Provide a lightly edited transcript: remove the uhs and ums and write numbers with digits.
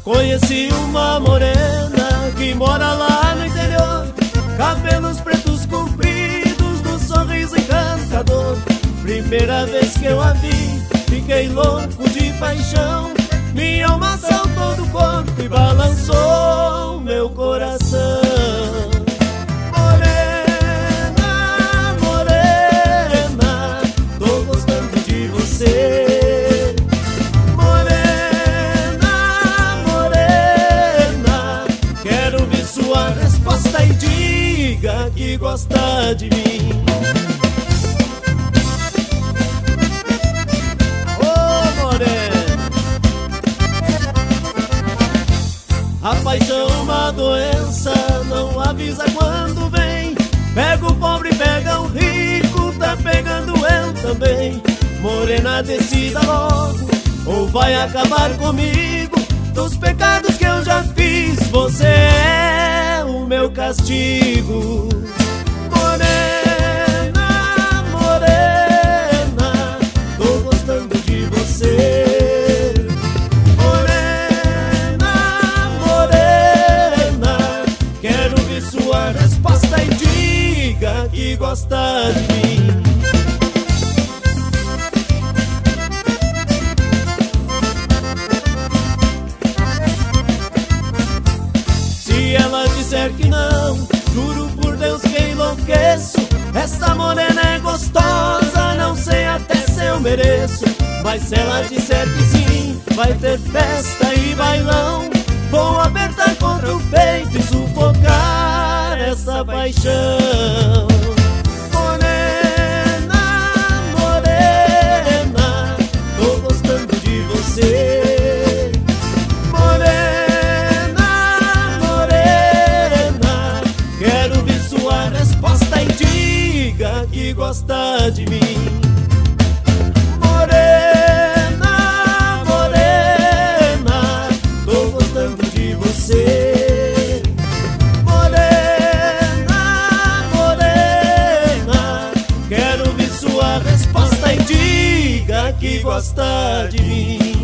Conheci uma morena que mora lá no interior, cabelos pretos compridos, num sorriso encantador. Primeira vez que eu a vi, fiquei louco de paixão. Minha alma saltou do corpo e balançou meu coração. Morena, morena, tô gostando de você. Morena, morena, quero ver sua resposta e diga que gosta de mim. A paixão é uma doença, não avisa quando vem. Pega o pobre, pega o rico, tá pegando eu também. Morena, decida logo, ou vai acabar comigo. Dos pecados que eu já fiz, você é o meu castigo. Morena, morena, tô gostando de você. Sua resposta e diga que gosta de mim. Se ela disser que não, juro por Deus que enlouqueço. Essa morena é gostosa, não sei até se eu mereço. Mas se ela disser que sim, vai ter festa e bailão. Vou apertar contra o peito e sufocar essa paixão. Morena, morena, tô gostando de você. Morena, morena, quero ver sua resposta e diga que gosta de mim. Resposta e diga que gosta de mim.